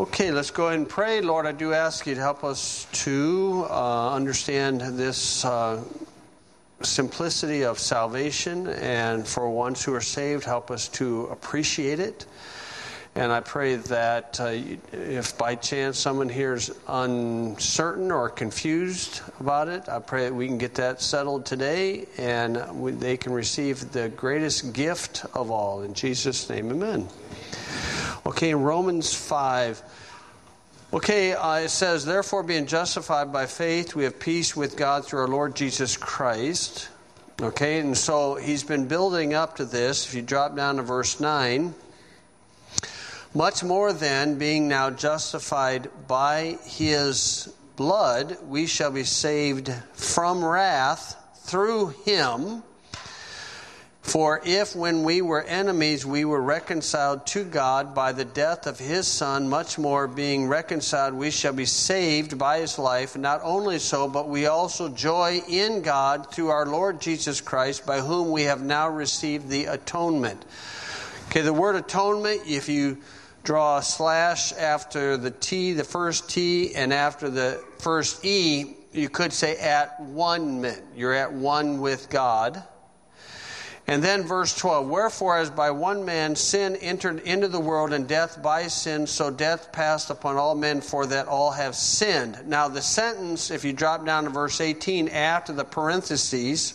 Okay, let's go ahead and pray. Lord, I do ask you to help us to understand this simplicity of salvation, and for ones who are saved, help us to appreciate it. And I pray that if by chance someone here is uncertain or confused about it, I pray that we can get that settled today and they can receive the greatest gift of all. In Jesus' name, amen. Okay, in Romans 5. Okay, it says, therefore being justified by faith, we have peace with God through our Lord Jesus Christ. Okay, and so he's been building up to this. If you drop down to verse 9. Much more then, being now justified by his blood, we shall be saved from wrath through him. For if when we were enemies we were reconciled to God by the death of his Son, much more being reconciled we shall be saved by his life. And not only so, but we also joy in God through our Lord Jesus Christ, by whom we have now received the atonement. Okay, the word atonement, if you draw a slash after the T, the first T, and after the first E, you could say at one-ment. You're at one with God. And then verse 12, wherefore as by one man sin entered into the world, and death by sin, so death passed upon all men, for that all have sinned. Now the sentence, if you drop down to verse 18, after the parentheses,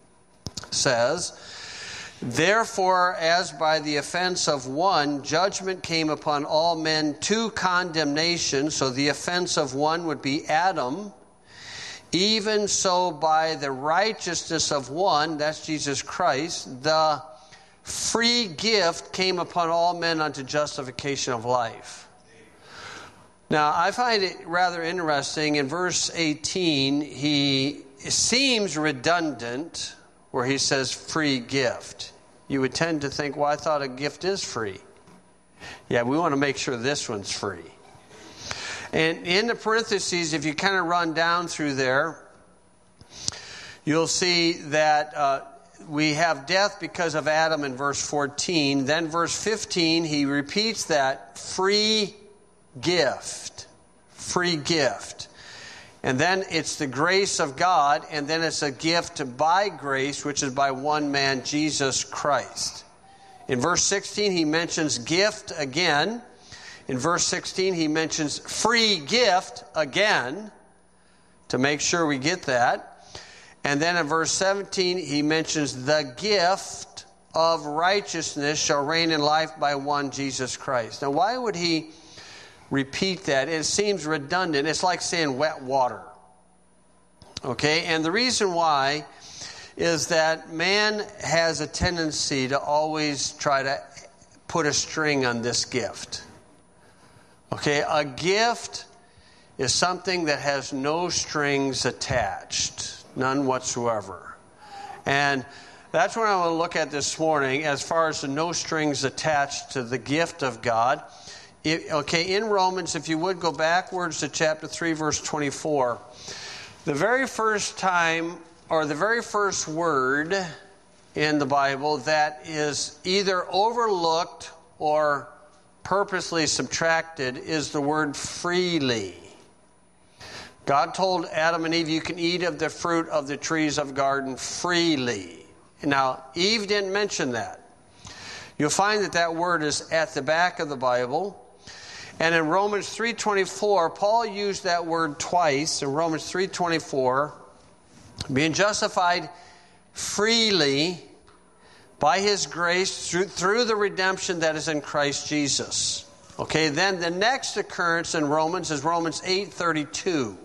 says, therefore as by the offense of one, judgment came upon all men to condemnation. So the offense of one would be Adam. Even so by the righteousness of one, that's Jesus Christ, the free gift came upon all men unto justification of life. Now, I find it rather interesting. In verse 18, he seems redundant where he says free gift. You would tend to think, well, I thought a gift is free. Yeah, we want to make sure this one's free. And in the parentheses, if you kind of run down through there, you'll see that we have death because of Adam in verse 14. Then verse 15, he repeats that free gift. Free gift. And then it's the grace of God, and then it's a gift by grace, which is by one man, Jesus Christ. In verse 16, he mentions gift again. In verse 16, he mentions free gift again, to make sure we get that. And then in verse 17, he mentions the gift of righteousness shall reign in life by one, Jesus Christ. Now, why would he repeat that? It seems redundant. It's like saying wet water. Okay, and the reason why is that man has a tendency to always try to put a string on this gift. Okay, a gift is something that has no strings attached, none whatsoever. And that's what I want to look at this morning as far as the no strings attached to the gift of God. In Romans, if you would go backwards to chapter 3, verse 24, the very first time, or the very first word in the Bible that is either overlooked or purposely subtracted is the word freely. God told Adam and Eve, you can eat of the fruit of the trees of the garden freely. Now, Eve didn't mention that. You'll find that that word is at the back of the Bible. And in Romans 3:24, Paul used that word twice. In Romans 3:24, being justified freely by his grace through the redemption that is in Christ Jesus. Okay, then the next occurrence in Romans is Romans 8:32.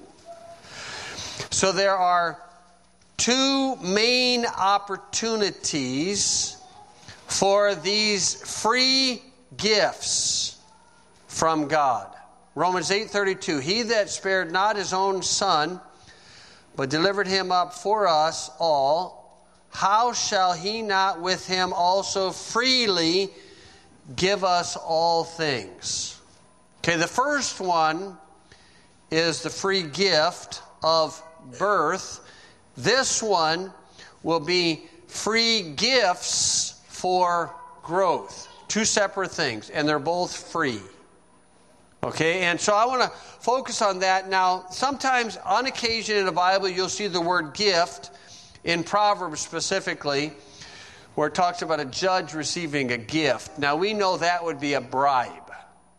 So there are two main opportunities for these free gifts from God. Romans 8:32, he that spared not his own son, but delivered him up for us all, how shall he not with him also freely give us all things? Okay, the first one is the free gift of birth. This one will be free gifts for growth. Two separate things, and they're both free. Okay, and so I want to focus on that. Now, sometimes on occasion in the Bible, you'll see the word gift in Proverbs specifically, where it talks about a judge receiving a gift. Now, we know that would be a bribe.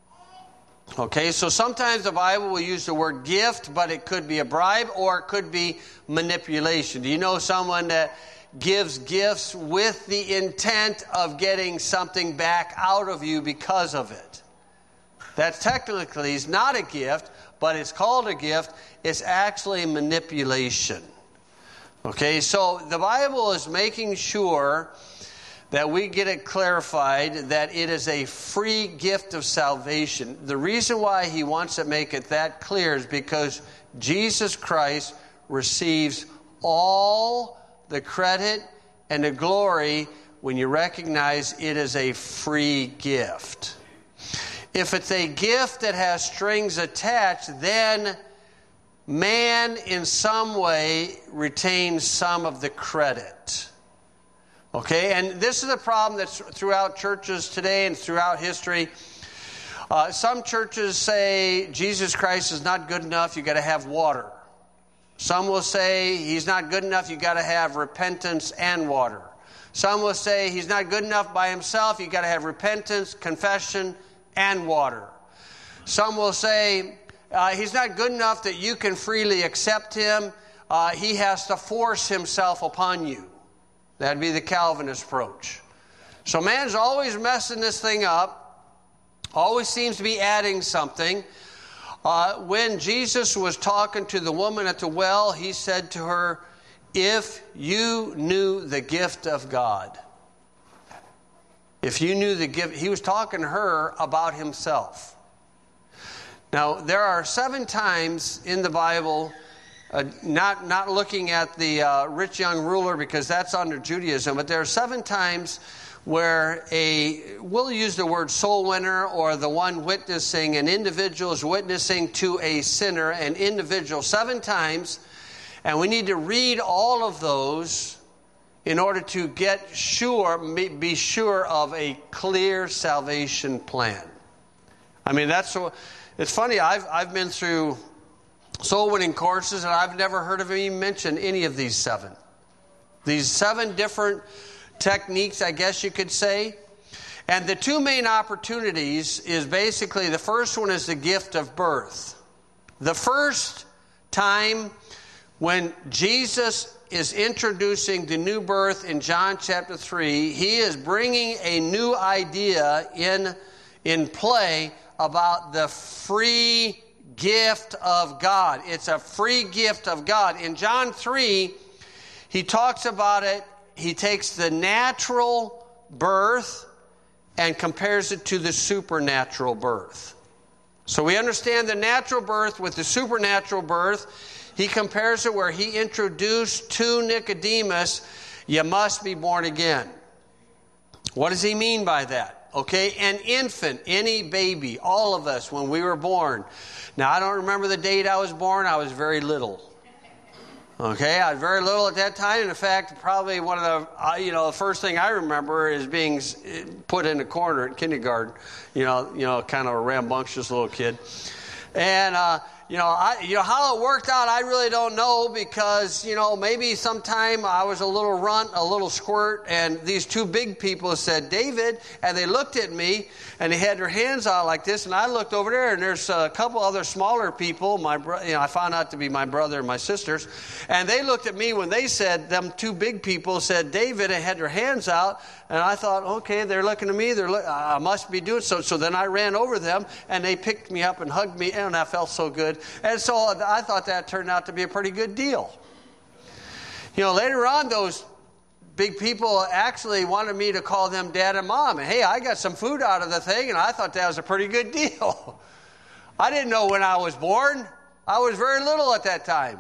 Okay, so sometimes the Bible will use the word gift, but it could be a bribe or it could be manipulation. Do you know someone that gives gifts with the intent of getting something back out of you because of it? That technically is not a gift, but it's called a gift. It's actually manipulation. Okay, so the Bible is making sure that we get it clarified that it is a free gift of salvation. The reason why he wants to make it that clear is because Jesus Christ receives all the credit and the glory when you recognize it is a free gift. If it's a gift that has strings attached, then man in some way retains some of the credit. Okay, and this is a problem that's throughout churches today and throughout history. Some churches say Jesus Christ is not good enough, you got to have water. Some will say he's not good enough, you got to have repentance and water. Some will say he's not good enough by himself, you got to have repentance, confession, and water. Some will say he's not good enough that you can freely accept him. He has to force himself upon you. That'd be the Calvinist approach. So man's always messing this thing up, always seems to be adding something. When Jesus was talking to the woman at the well, he said to her, if you knew the gift of God. If you knew the gift, he was talking to her about himself. Now, there are 7 times in the Bible, not looking at the rich young ruler because that's under Judaism, but there are 7 times where we'll use the word soul winner or the one witnessing, an individual is witnessing to a sinner, an individual, 7 times, and we need to read all of those in order to be sure of a clear salvation plan. I mean, it's funny, I've been through soul winning courses and I've never heard of him mention any of these 7. These 7 different techniques, I guess you could say. And the 2 main opportunities is basically, the first one is the gift of birth. The first time when Jesus is introducing the new birth in John chapter 3, he is bringing a new idea in play about the free gift of God. It's a free gift of God. In John 3, he talks about it. He takes the natural birth and compares it to the supernatural birth. So we understand the natural birth with the supernatural birth. He compares it where he introduced to Nicodemus, you must be born again. What does he mean by that? Okay, an infant, any baby, all of us when we were born. Now, I don't remember the date I was born. I was very little. Okay, I was very little at that time. In fact, probably one of the first thing I remember is being put in a corner at kindergarten. Kind of a rambunctious little kid. And how it worked out, I really don't know because, maybe sometime I was a little runt, a little squirt, and these 2 big people said, David, and they looked at me, and they had their hands out like this, and I looked over there, and there's a couple other smaller people, I found out to be my brother and my sisters, and they looked at me when they said, them 2 big people said, David, and had their hands out, and I thought, okay, they're looking at me, I must be doing so. So then I ran over them, and they picked me up and hugged me, and that felt so good. And so I thought that turned out to be a pretty good deal. Later on, those big people actually wanted me to call them Dad and Mom. And hey, I got some food out of the thing, and I thought that was a pretty good deal. I didn't know when I was born. I was very little at that time.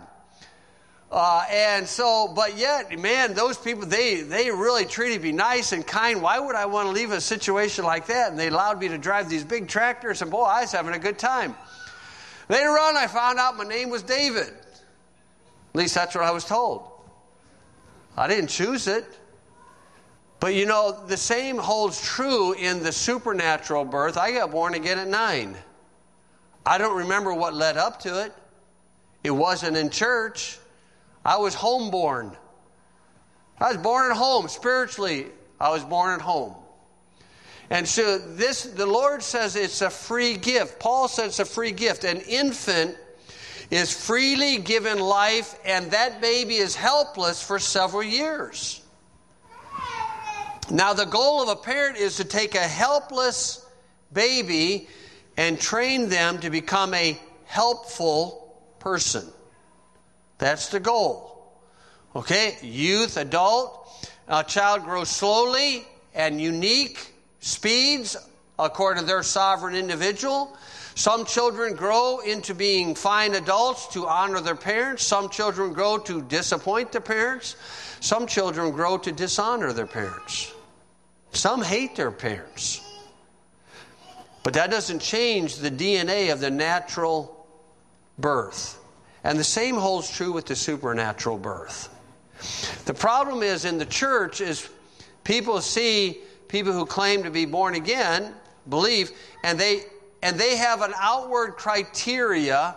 But yet, man, those people, they really treated me nice and kind. Why would I want to leave a situation like that? And they allowed me to drive these big tractors, and boy, I was having a good time. Later on, I found out my name was David. At least that's what I was told. I didn't choose it. But the same holds true in the supernatural birth. I got born again at 9. I don't remember what led up to it. It wasn't in church. I was homeborn. I was born at home. Spiritually, I was born at home. And so the Lord says it's a free gift. Paul says it's a free gift. An infant is freely given life, and that baby is helpless for several years. Now, the goal of a parent is to take a helpless baby and train them to become a helpful person. That's the goal. Okay? Youth, adult, a child grows slowly and unique speeds according to their sovereign individual. Some children grow into being fine adults to honor their parents. Some children grow to disappoint their parents. Some children grow to dishonor their parents. Some hate their parents. But that doesn't change the DNA of the natural birth. And the same holds true with the supernatural birth. The problem is in the church is people see people who claim to be born again, believe, and they have an outward criteria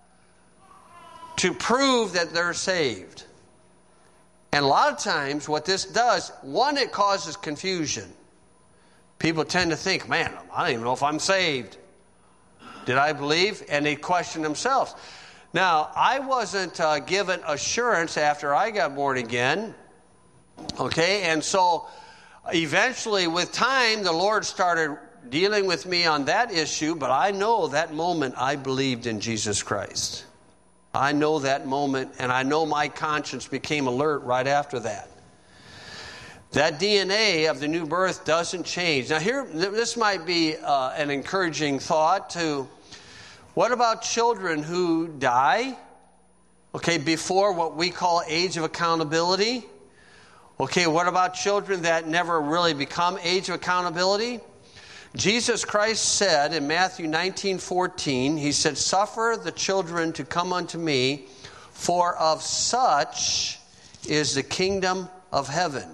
to prove that they're saved. And a lot of times what this does, one, it causes confusion. People tend to think, man, I don't even know if I'm saved. Did I believe? And they question themselves. Now, I wasn't given assurance after I got born again. Okay, and so eventually with time, the Lord started dealing with me on that issue, but I know that moment I believed in Jesus Christ. I know that moment, and I know my conscience became alert right after that. That DNA of the new birth doesn't change. Now here, this might be an encouraging thought to, what about children who die, okay, before what we call age of accountability? Okay, what about children that never really become age of accountability? Jesus Christ said in Matthew 19:14, he said, "Suffer the children to come unto me, for of such is the kingdom of heaven."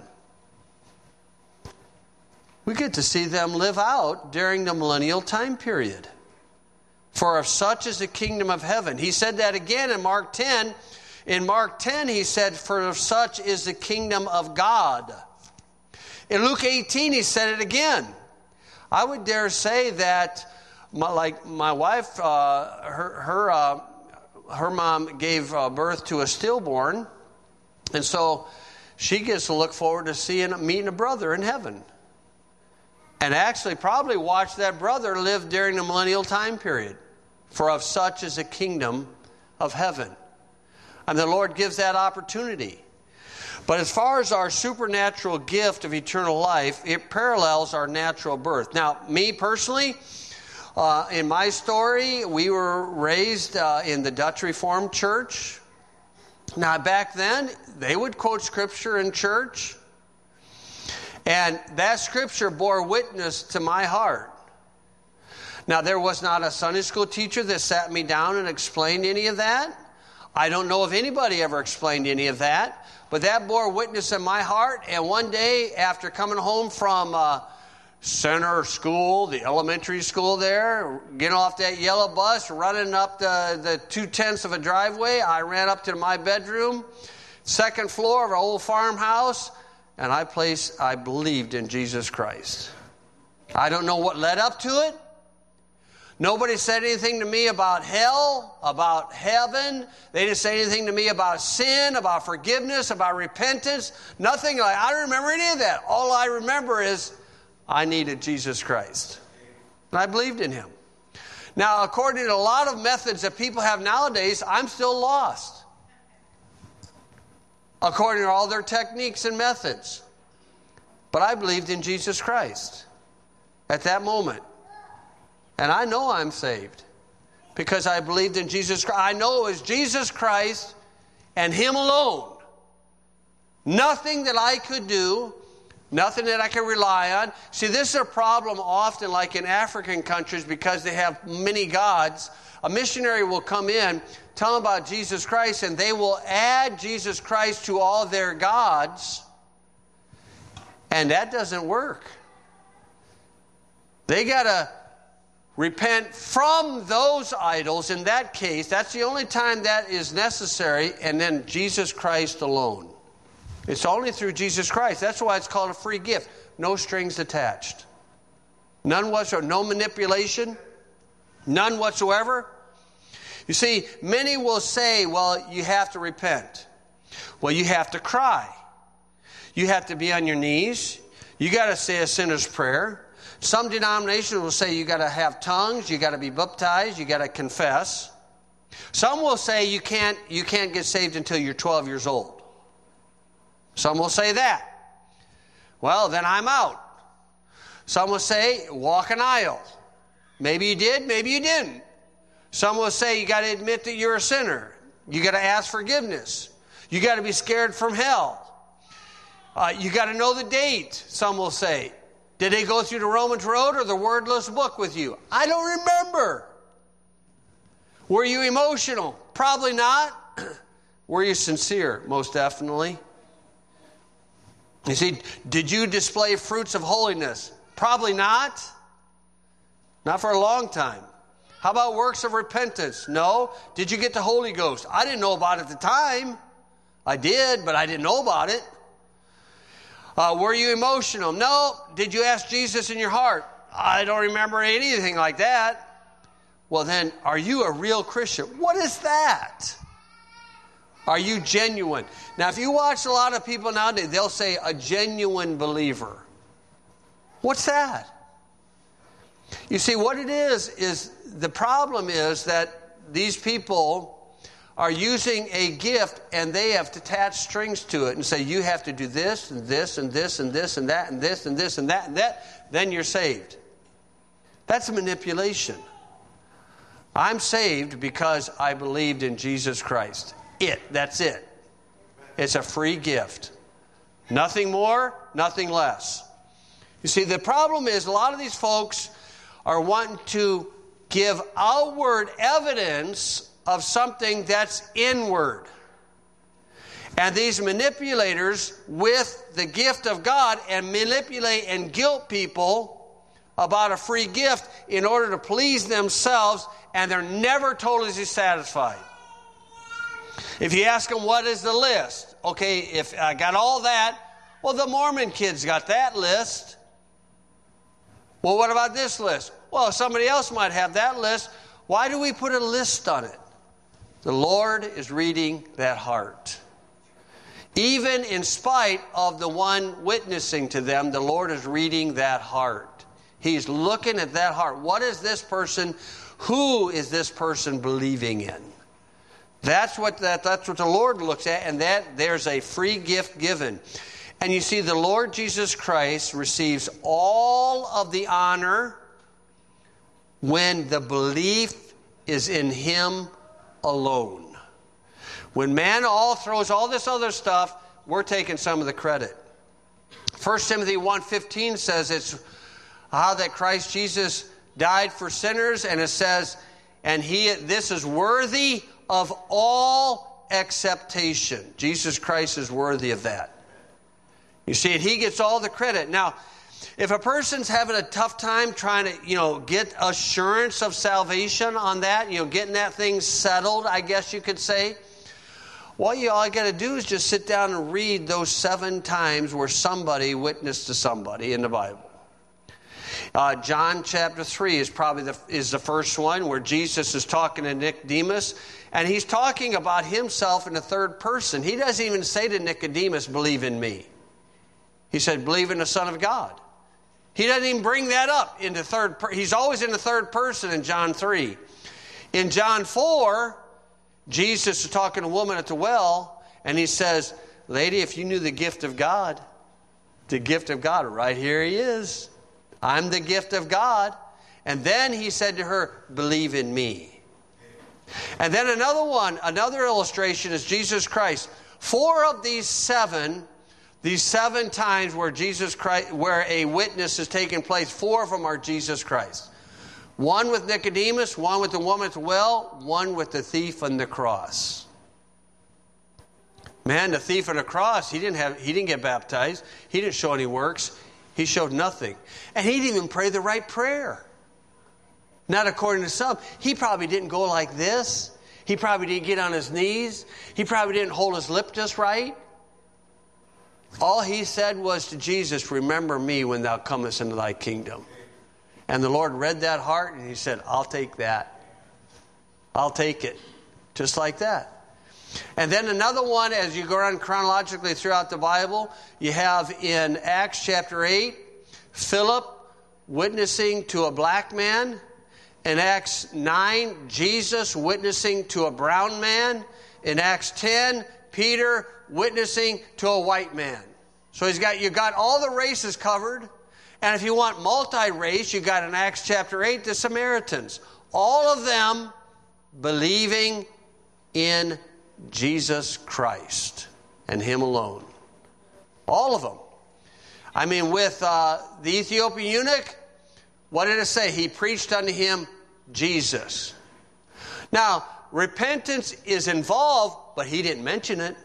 We get to see them live out during the millennial time period. For of such is the kingdom of heaven. He said that again in Mark 10. In Mark 10, he said, "For of such is the kingdom of God." In Luke 18, he said it again. I would dare say that, my wife, her mom gave birth to a stillborn, and so she gets to look forward to meeting a brother in heaven, and actually probably watch that brother live during the millennial time period. For of such is the kingdom of heaven, and the Lord gives that opportunity. But as far as our supernatural gift of eternal life, it parallels our natural birth. Now, me personally, in my story, we were raised in the Dutch Reformed Church. Now, back then, they would quote Scripture in church. And that Scripture bore witness to my heart. Now, there was not a Sunday school teacher that sat me down and explained any of that. I don't know if anybody ever explained any of that. But that bore witness in my heart, and one day after coming home from center school, the elementary school there, getting off that yellow bus, running up the 2/10 of a driveway, I ran up to my bedroom, second floor of our old farmhouse, and I believed in Jesus Christ. I don't know what led up to it. Nobody said anything to me about hell, about heaven. They didn't say anything to me about sin, about forgiveness, about repentance. Nothing. I don't remember any of that. All I remember is I needed Jesus Christ. And I believed in Him. Now, according to a lot of methods that people have nowadays, I'm still lost. According to all their techniques and methods. But I believed in Jesus Christ at that moment. And I know I'm saved because I believed in Jesus Christ. I know it was Jesus Christ and Him alone. Nothing that I could do, nothing that I could rely on. See, this is a problem often like in African countries because they have many gods. A missionary will come in, tell them about Jesus Christ, and they will add Jesus Christ to all their gods. And that doesn't work. They got to repent from those idols. In that case, that's the only time that is necessary, and then Jesus Christ alone. It's only through Jesus Christ. That's why it's called a free gift. No strings attached. None whatsoever. No manipulation. None whatsoever. You see, many will say, well, you have to repent. Well, you have to cry. You have to be on your knees. You got to say a sinner's prayer. Some denominations will say you got to have tongues, you got to be baptized, you got to confess. Some will say you can't get saved until you're 12 years old. Some will say that. Well, then I'm out. Some will say walk an aisle. Maybe you did, maybe you didn't. Some will say you got to admit that you're a sinner. You got to ask forgiveness. You got to be scared from hell. You got to know the date, some will say. Did they go through the Romans Road or the Wordless Book with you? I don't remember. Were you emotional? Probably not. Were you sincere? Most definitely. You see, did you display fruits of holiness? Probably not. Not for a long time. How about works of repentance? No. Did you get the Holy Ghost? I didn't know about it at the time. I did, but I didn't know about it. Were you emotional? No. Did you ask Jesus in your heart? I don't remember anything like that. Well then, are you a real Christian? What is that? Are you genuine? Now, if you watch a lot of people nowadays, they'll say a genuine believer. What's that? You see, what it is the problem is that these people are using a gift and they have attached strings to it and say, you have to do this and this and this and this and that and this and this and that and that, then you're saved. That's manipulation. I'm saved because I believed in Jesus Christ. That's it. It's a free gift. Nothing more, nothing less. You see, the problem is a lot of these folks are wanting to give outward evidence of something that's inward. And these manipulators with the gift of God and manipulate and guilt people about a free gift in order to please themselves, and they're never totally satisfied. If you ask them, what is the list? Okay, if I got all that, well, the Mormon kids got that list. Well, what about this list? Well, somebody else might have that list. Why do we put a list on it? The Lord is reading that heart. Even in spite of the one witnessing to them, the Lord is reading that heart. He's looking at that heart. What is this person? Who is this person believing in? That's what the Lord looks at, and that there's a free gift given. And you see, the Lord Jesus Christ receives all of the honor when the belief is in Him alone. When man all throws all this other stuff, we're taking some of the credit. 1 Timothy 1:15 says it's how that Christ Jesus died for sinners, and it says, and this is worthy of all acceptation. Jesus Christ is worthy of that. You see, and He gets all the credit. Now, if a person's having a tough time trying to, get assurance of salvation on that, getting that thing settled, I guess you could say, all you got to do is just sit down and read those 7 times where somebody witnessed to somebody in the Bible. John chapter 3 is probably the first one where Jesus is talking to Nicodemus, and He's talking about Himself in the third person. He doesn't even say to Nicodemus, believe in me. He said, believe in the Son of God. He doesn't even bring that up into third person. He's always in the third person in John 3. In John 4, Jesus is talking to a woman at the well, and He says, lady, if you knew the gift of God, right here He is. I'm the gift of God. And then He said to her, believe in me. And then another illustration is Jesus Christ. 4 of these 7 times where Jesus Christ, where a witness is taking place, 4 of them are Jesus Christ. 1 with Nicodemus, 1 with the woman at the well, 1 with the thief on the cross. Man, the thief on the cross, he didn't get baptized. He didn't show any works. He showed nothing. And he didn't even pray the right prayer. Not according to some. He probably didn't go like this. He probably didn't get on his knees. He probably didn't hold his lip just right. All he said was to Jesus, remember me when thou comest into thy kingdom. And the Lord read that heart and he said, I'll take that. I'll take it. Just like that. And then another one, as you go on chronologically throughout the Bible, you have in Acts chapter 8, Philip witnessing to a black man. In Acts 9, Jesus witnessing to a brown man. In Acts 10, Peter witnessing to a white man. So you got all the races covered. And if you want multi-race, you got in Acts chapter 8 the Samaritans. All of them believing in Jesus Christ and Him alone. All of them. I mean, with the Ethiopian eunuch, what did it say? He preached unto him Jesus. Now, repentance is involved, but he didn't mention it.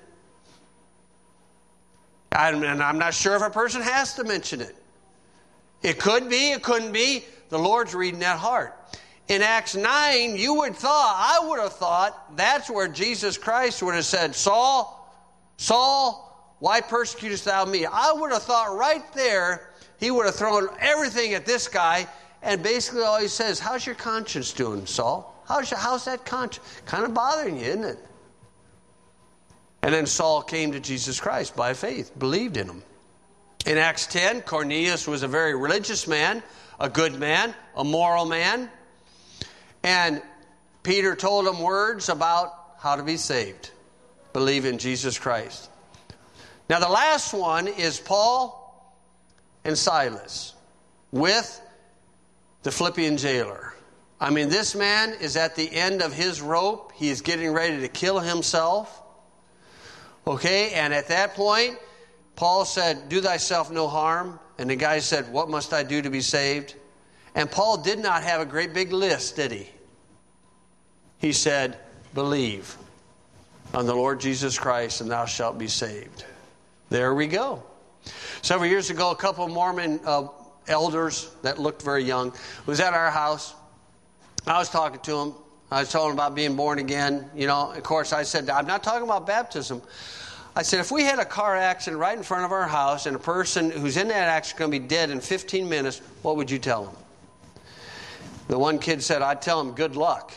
And I'm not sure if a person has to mention it. It could be, it couldn't be. The Lord's reading that heart. In Acts 9, I would have thought that's where Jesus Christ would have said, Saul, Saul, why persecutest thou me? I would have thought right there, he would have thrown everything at this guy, and basically all he says, how's your conscience doing, Saul? How's that conscience? Kind of bothering you, isn't it? And then Saul came to Jesus Christ by faith, believed in him. In Acts 10, Cornelius was a very religious man, a good man, a moral man. And Peter told him words about how to be saved. Believe in Jesus Christ. Now the last one is Paul and Silas with the Philippian jailer. I mean, this man is at the end of his rope. He is getting ready to kill himself. Okay, and at that point, Paul said, do thyself no harm. And the guy said, what must I do to be saved? And Paul did not have a great big list, did he? He said, believe on the Lord Jesus Christ and thou shalt be saved. There we go. Several years ago, a couple of Mormon elders that looked very young was at our house. I was talking to them. I was telling them about being born again. You know, of course, I said, I'm not talking about baptism. I said, if we had a car accident right in front of our house and a person who's in that accident is going to be dead in 15 minutes, what would you tell them? The one kid said, I'd tell him good luck.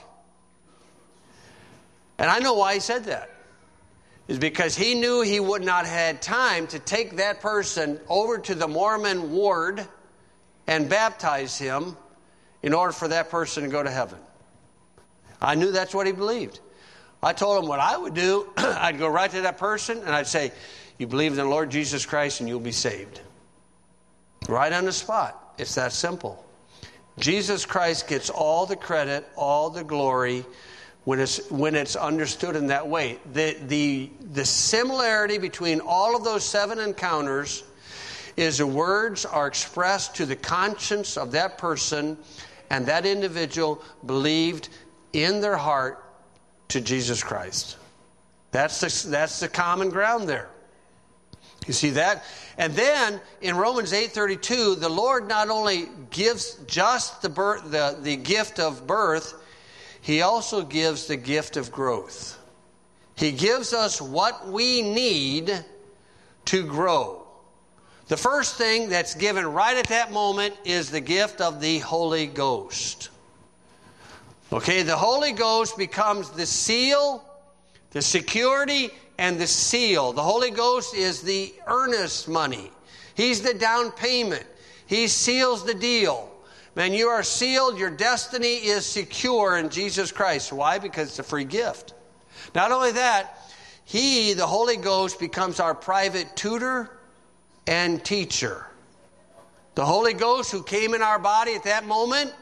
And I know why he said that. It's because he knew he would not have had time to take that person over to the Mormon ward and baptize him in order for that person to go to heaven. I knew that's what he believed. I told him what I would do. I'd go right to that person and I'd say, you believe in the Lord Jesus Christ and you'll be saved. Right on the spot. It's that simple. Jesus Christ gets all the credit, all the glory when it's understood in that way. The similarity between all of those 7 encounters is the words are expressed to the conscience of that person, and that individual believed in their heart to Jesus Christ. That's the common ground there. You see that? And then in Romans 8:32, the Lord not only gives just the gift of birth, He also gives the gift of growth. He gives us what we need to grow. The first thing that's given right at that moment is the gift of the Holy Ghost. Okay, the Holy Ghost becomes the seal, the security, and the seal. The Holy Ghost is the earnest money. He's the down payment. He seals the deal. Man, you are sealed. Your destiny is secure in Jesus Christ. Why? Because it's a free gift. Not only that, He, the Holy Ghost, becomes our private tutor and teacher. The Holy Ghost who came in our body at that moment,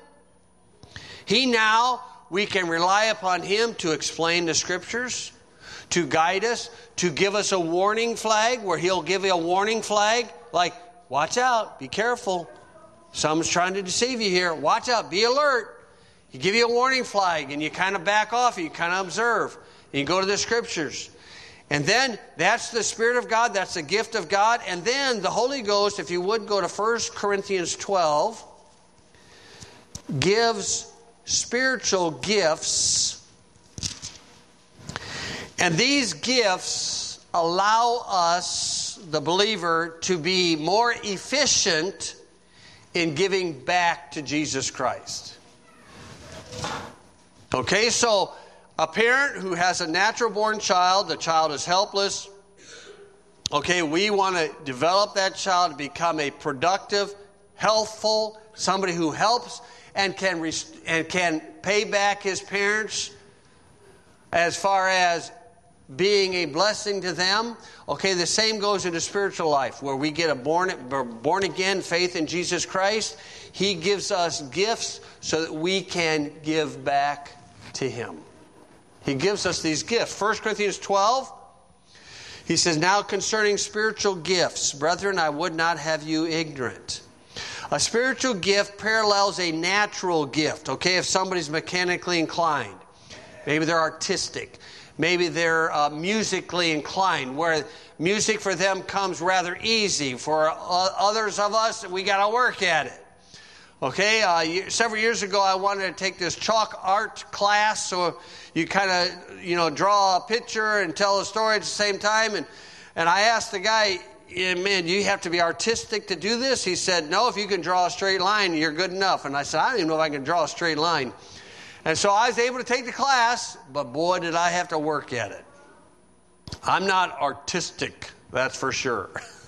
we can rely upon Him to explain the Scriptures, to guide us, to give us a warning flag, where He'll give you a warning flag, like, watch out, be careful. Someone's trying to deceive you here. Watch out, be alert. He give you a warning flag, and you kind of back off, you kind of observe. And you go to the Scriptures. And then, that's the Spirit of God, that's the gift of God. And then, the Holy Ghost, if you would go to 1 Corinthians 12, gives spiritual gifts. And these gifts allow us, the believer, to be more efficient in giving back to Jesus Christ. Okay, so a parent who has a natural born child, the child is helpless. Okay, we want to develop that child to become a productive, healthful, somebody who helps and can pay back his parents as far as being a blessing to them. Okay, the same goes into spiritual life, where we get a born again faith in Jesus Christ. He gives us gifts so that we can give back to Him. He gives us these gifts. 1 Corinthians 12, he says, now concerning spiritual gifts, brethren, I would not have you ignorant. A spiritual gift parallels a natural gift. Okay, if somebody's mechanically inclined, maybe they're artistic, maybe they're musically inclined, where music for them comes rather easy. For others of us, we got to work at it. Okay, several years ago, I wanted to take this chalk art class, so you kind of, draw a picture and tell a story at the same time. And I asked the guy, man, do you have to be artistic to do this? He said, no, if you can draw a straight line, you're good enough. And I said, I don't even know if I can draw a straight line. And so I was able to take the class, but boy, did I have to work at it. I'm not artistic, that's for sure.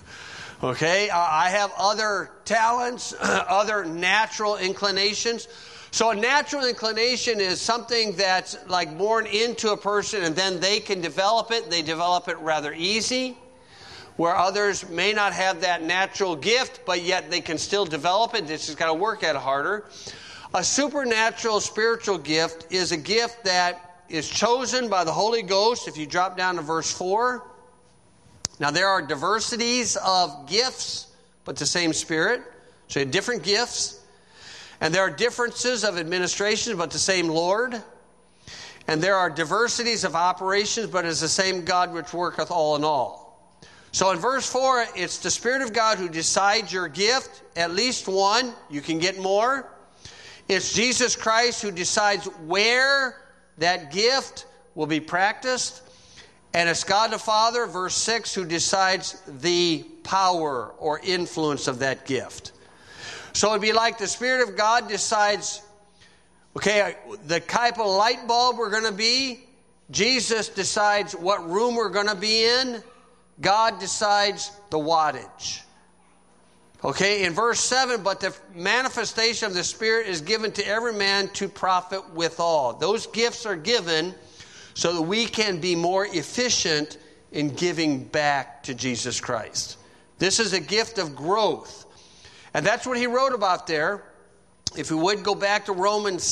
Okay, I have other talents, other natural inclinations. So a natural inclination is something that's like born into a person and then they can develop it. They develop it rather easy, where others may not have that natural gift, but yet they can still develop it. They just got to work at it harder. A supernatural spiritual gift is a gift that is chosen by the Holy Ghost. If you drop down to verse 4. Now, there are diversities of gifts, but the same Spirit. So you have different gifts. And there are differences of administration, but the same Lord. And there are diversities of operations, but it's the same God which worketh all in all. So in verse 4, it's the Spirit of God who decides your gift, at least one. You can get more. It's Jesus Christ who decides where that gift will be practiced. And it's God the Father, verse 6, who decides the power or influence of that gift. So it'd be like the Spirit of God decides, okay, the type of light bulb we're going to be. Jesus decides what room we're going to be in. God decides the wattage. Okay, in verse 7, but the manifestation of the Spirit is given to every man to profit withal. Those gifts are given so that we can be more efficient in giving back to Jesus Christ. This is a gift of growth. And that's what he wrote about there. If we would go back to Romans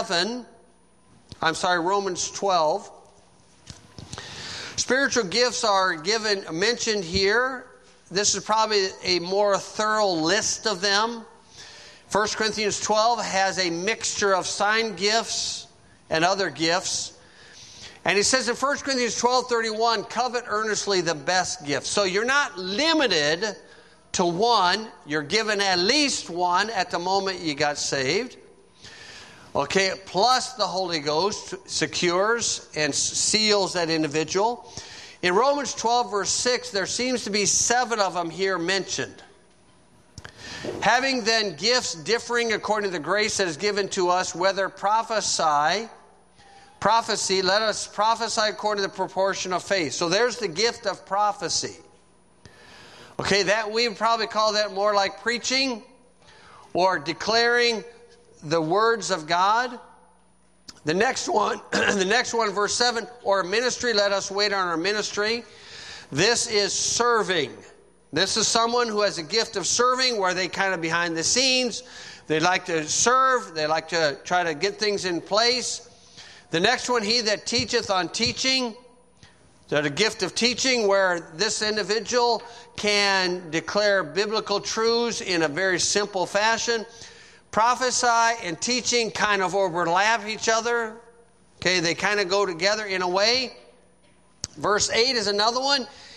12. Spiritual gifts are mentioned here. This is probably a more thorough list of them. 1 Corinthians 12 has a mixture of sign gifts and other gifts. And he says in 1 Corinthians 12:31, covet earnestly the best gift. So you're not limited to one. You're given at least one at the moment you got saved. Okay, plus the Holy Ghost secures and seals that individual. In Romans 12, verse 6, there seems to be 7 of them here mentioned. Having then gifts differing according to the grace that is given to us, whether prophecy, let us prophesy according to the proportion of faith. So there's the gift of prophecy. Okay, that we would probably call that more like preaching or declaring the words of God. The next one, verse 7, or ministry, let us wait on our ministry. This is serving. This is someone who has a gift of serving, where they kind of behind the scenes. They like to serve. They like to try to get things in place. The next one, he that teacheth on teaching. There's a gift of teaching where this individual can declare biblical truths in a very simple fashion. Prophesy and teaching kind of overlap each other. Okay, they kind of go together in a way. Verse 8 is another one.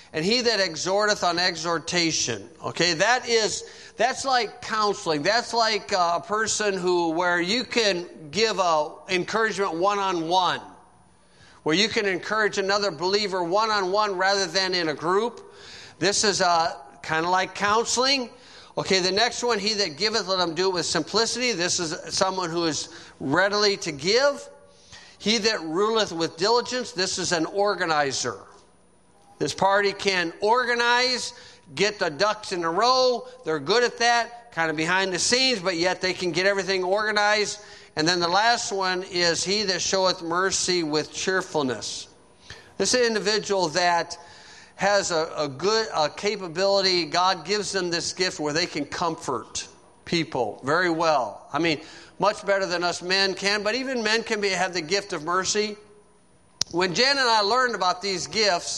and he that exhorteth on exhortation. Okay, that's like counseling. That's like a person where you can give encouragement one-on-one, where you can encourage another believer one-on-one rather than in a group. This is kind of like counseling. Okay, the next one, he that giveth, let him do it with simplicity. This is someone who is readily to give. He that ruleth with diligence, this is an organizer. This party can organize, get the ducks in a row. They're good at that, kind of behind the scenes, but yet they can get everything organized. And then the last one is he that showeth mercy with cheerfulness. This is an individual that has a good capability. God gives them this gift where they can comfort people very well. I mean, much better than us men can, but even men can have the gift of mercy. When Jen and I learned about these gifts,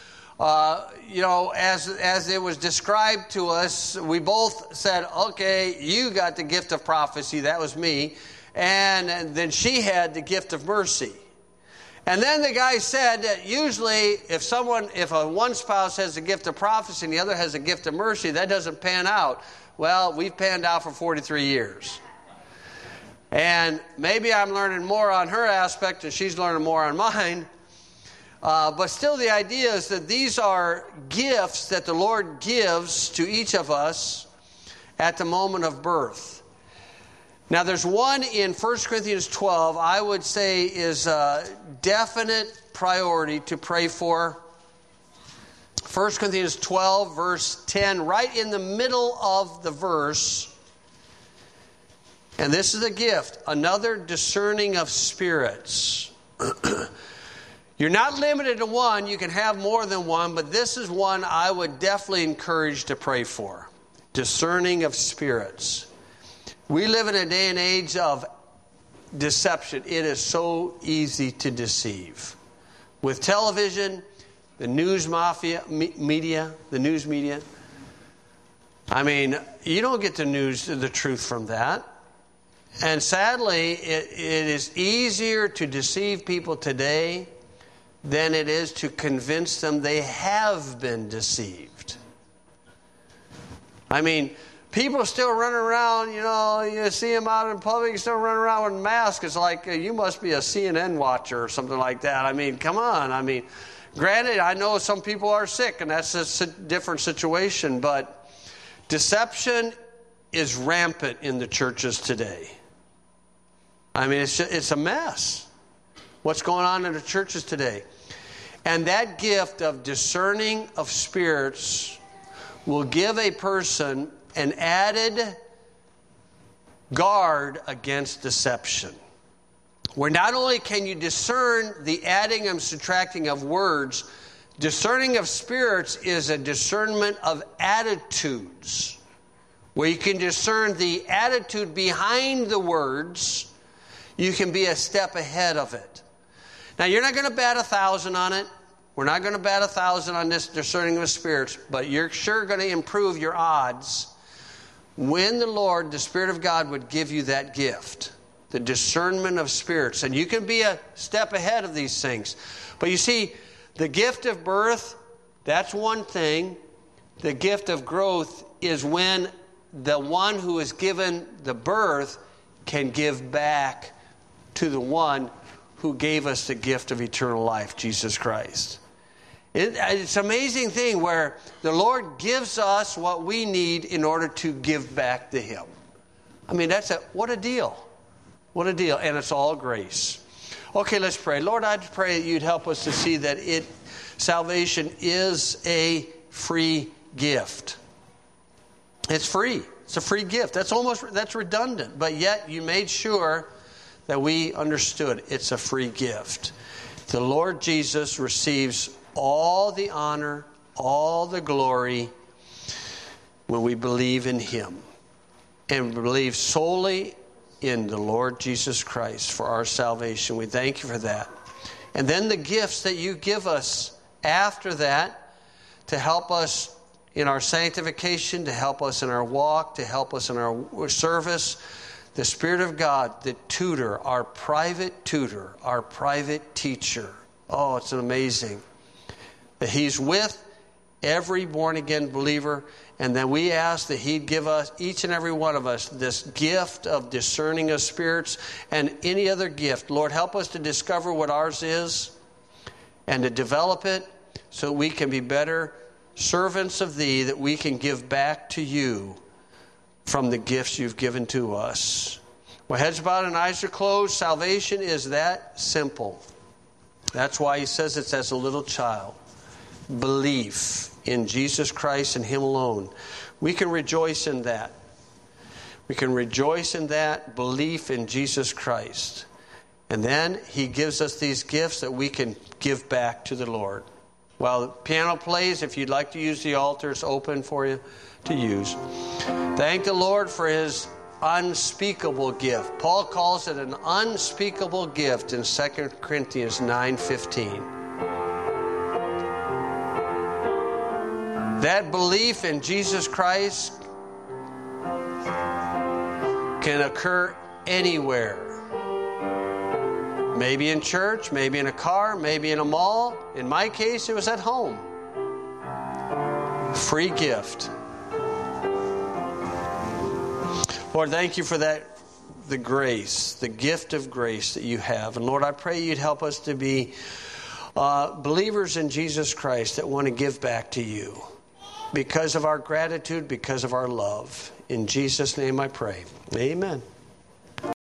as it was described to us, we both said, okay, you got the gift of prophecy, that was me, and then she had the gift of mercy. And then the guy said that usually if one spouse has the gift of prophecy and the other has the gift of mercy, that doesn't pan out. Well, we've panned out for 43 years. And maybe I'm learning more on her aspect and she's learning more on mine. But still the idea is that these are gifts that the Lord gives to each of us at the moment of birth. Now, there's one in 1 Corinthians 12 I would say is a definite priority to pray for. 1 Corinthians 12, verse 10, right in the middle of the verse. And this is a gift, another discerning of spirits. You're not limited to one. You can have more than one, but this is one I would definitely encourage to pray for. Discerning of spirits. We live in a day and age of deception. It is so easy to deceive. With television, the news media. I mean, you don't get the truth from that. And sadly, it is easier to deceive people today than it is to convince them they have been deceived. I mean, people still running around, you see them out in public, still running around with masks. It's like, you must be a CNN watcher or something like that. I mean, come on. I mean, granted, I know some people are sick, and that's a different situation, but deception is rampant in the churches today. I mean, it's a mess. What's going on in the churches today? And that gift of discerning of spirits will give a person an added guard against deception. Where not only can you discern the adding and subtracting of words, discerning of spirits is a discernment of attitudes. Where you can discern the attitude behind the words, you can be a step ahead of it. Now, you're not going to bat 1,000 on it. We're not going to bat 1,000 on this discerning of spirits, but you're sure going to improve your odds when the Lord, the Spirit of God, would give you that gift, the discernment of spirits. And you can be a step ahead of these things. But you see, the gift of birth, that's one thing. The gift of growth is when the one who is given the birth can give back to the one who gave us the gift of eternal life, Jesus Christ. It's an amazing thing where the Lord gives us what we need in order to give back to Him. I mean, what a deal. What a deal. And it's all grace. Okay, let's pray. Lord, I pray that you'd help us to see that salvation is a free gift. It's free. It's a free gift. That's redundant. But yet you made sure that we understood it's a free gift. The Lord Jesus receives all the honor, all the glory when we believe in Him and believe solely in the Lord Jesus Christ for our salvation. We thank you for that. And then the gifts that you give us after that to help us in our sanctification, to help us in our walk, to help us in our service. The Spirit of God, the tutor, our private tutor, our private teacher. Oh, it's amazing that He's with every born-again believer. And then we ask that He'd give us, each and every one of us, this gift of discerning of spirits and any other gift. Lord, help us to discover what ours is and to develop it so we can be better servants of Thee, that we can give back to You from the gifts You've given to us. Well, heads bowed and eyes are closed. Salvation is that simple. That's why He says it's as a little child. Belief in Jesus Christ and Him alone. We can rejoice in that. We can rejoice in that belief in Jesus Christ. And then He gives us these gifts that we can give back to the Lord. While the piano plays, if you'd like to use the altar, it's open for you to use. Thank the Lord for His unspeakable gift. Paul calls it an unspeakable gift in 2 Corinthians 9:15. That belief in Jesus Christ can occur anywhere. Maybe in church, maybe in a car, maybe in a mall. In my case, it was at home. Free gift. Lord, thank You for that, the grace, the gift of grace that You have. And Lord, I pray You'd help us to be believers in Jesus Christ that want to give back to You because of our gratitude, because of our love. In Jesus' name I pray. Amen.